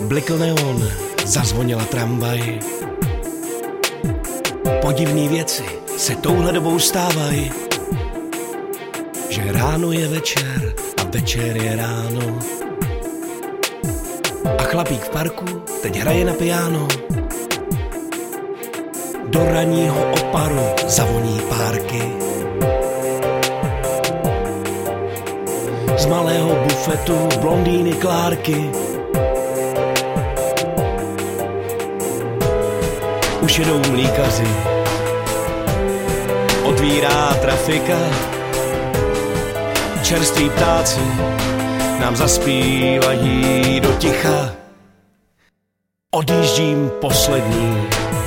Blikl neon, zazvonila tramvaj. Podivný věci se touhle dobou stávají, že ráno je večer a večer je ráno. A chlapík v parku teď hraje na piano. Do ranního oparu zavoní párky. Z malého bufetu blondýny Klárky. Už jedou mlýkaři, otvírá trafika. Čerství ptáci nám zaspívají do ticha. Odjíždím poslední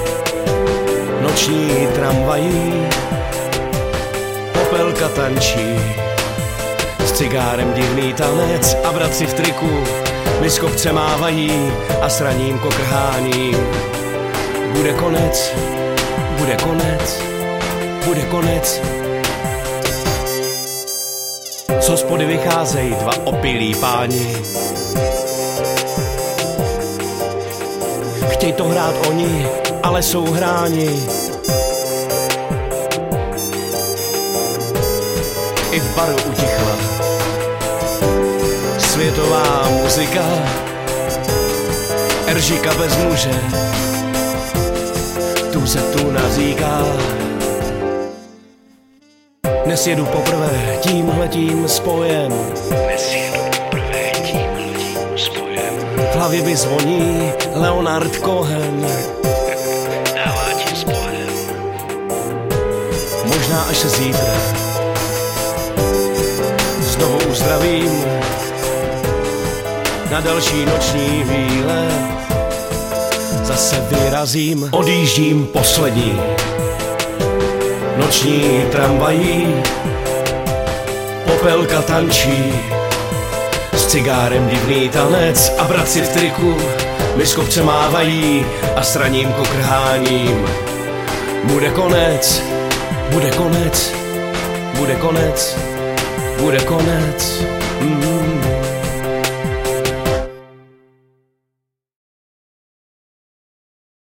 noční tramvají. Popelka tančí s cigárem divný tanec a bratři v triku mi z kopce mávají a s raním kokrháním. Bude konec, bude konec, bude konec. Z hospody vycházejí dva opilí páni. Chtěj to hrát oni, ale jsou hráni. I v baru utichla světová muzika. Eržika bez muže tu se tu nazíká. Dnes jedu poprvé tímhletím spojem. V hlavě mi zvoní Leonard Cohen. Dává ti spojem. Možná až se zítra znovu uzdravím na další noční výlet. Zase vyrazím, odjíždím poslední noční tramvají. Popelka tančí s cigárem divný tanec a bratři v triku mi z kopce mávají a s raním kokrháním. Bude konec, bude konec, bude konec, bude konec.